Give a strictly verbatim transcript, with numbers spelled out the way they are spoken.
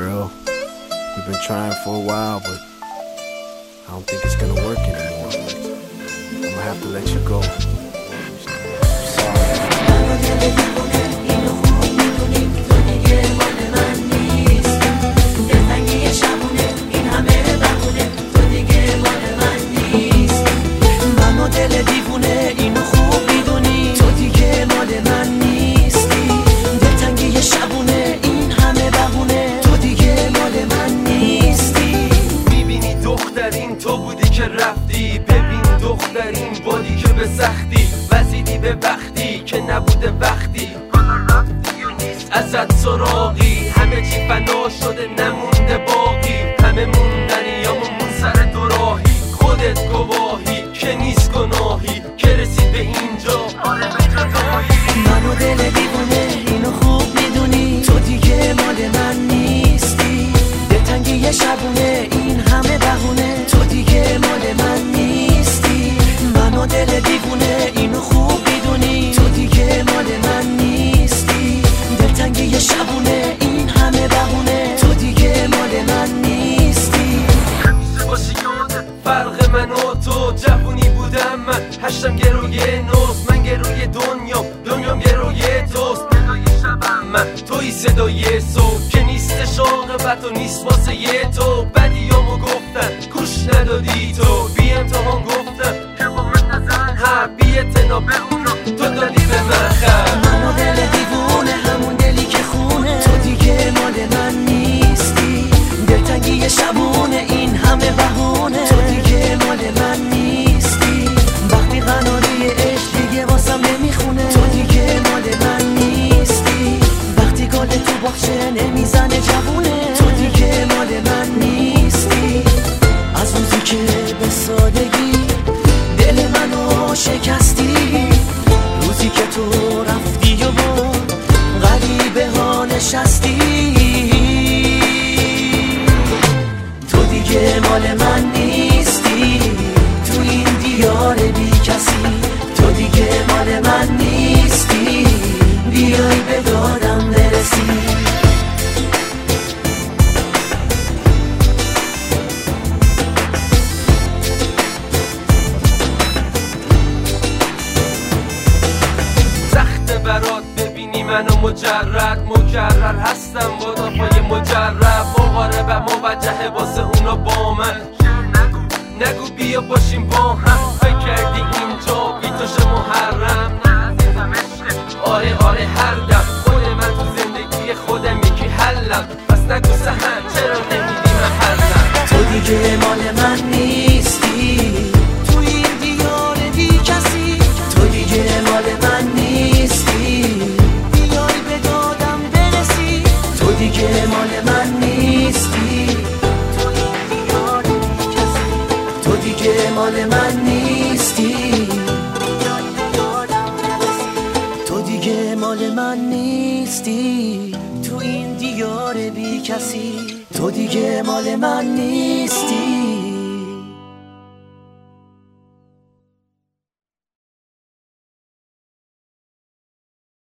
girl. We've been trying for a while, but I don't think it's gonna work anymore. I'm gonna have to let you go. تو بودی که رفتی، ببین دختر این بادی که به سختی وزیدی به وقتی که نبوده وقتی حالا رفتی و نیست ازت سراغی، همه چی فنا شده نمونده باقی، همه موندنی یا مون سر دوراهی، خودت گواهی که نیست گناهی که رسید به اینجا، آره به جدایی. منو دل دیوونه اینو خوب میدونی، تو دیگه مال من نیستی، دلتنگی یه شبونه این همه بهونه، تو دیگه مال من نیستی. منو دل دیوونه اینو خوب میدونی، تو دیگه مال من نیستی، دلتنگی یه شبونه این همه بهونه، تو دیگه مال من نیستی. همیشه باشی یادت فرق من و تو، جوونی بودم من هشتم گروی نوست، من گروی دنیا دنیام گروی توست، ندای شبم من توی صدای صبح که نیستش عاقبت و نیست واسه یه تو، بدیامو گفتن گوش ندادی تو، بی امتحان گفتن که با من نزن هر بی اعتنا به اونا تو دادی به من خر. منو دل دیوونه همون دلی که خونه، تو دیگه مال من نیستی، دلتنگی یه شبونه این همه بهونه، تو دیگه مال من نیستی. وقتی قناری عشق دیگه واسم نمیخونه، تو دیگه مال من نیستی. وقتی گل تو باغچه نمیزنه جوونه، تو دیگه مال من نیستی. از روزی که به سادگی دل منو شکستی، روزی که تو رفتی و با غریبه ها نشستی، تو دیگه مال من نیستی، تو این دیار بی کسی، تو دیگه مال من نیستی، بیای به دادم برسی. برات ببینی منو مجرد مکرر هستم با دافای مجرب، مقارب موجه واسه اونا با من، نگو نگو بیا باشیم با هم، فکر کردی اینجا بی توش محرم، نه عزیزم عشق آره آره هر دم خود من تو زندگی خودم یکی حلم، پس نگو سهن چرا نمیدی من حلم. تو دیگه مال من نیستی، تو این دیار بی کسی، تو دیگه مال من نیستی، بیای به دادم برسی، تو دیگه مال من نیستی، تو این دیار بی کسی، تو دیگه مال من نیستی، بیای به دادم برسی، تو دیگه مال من نیستی، تو این دیار بی کسی، تو دیگه مال من نیستی.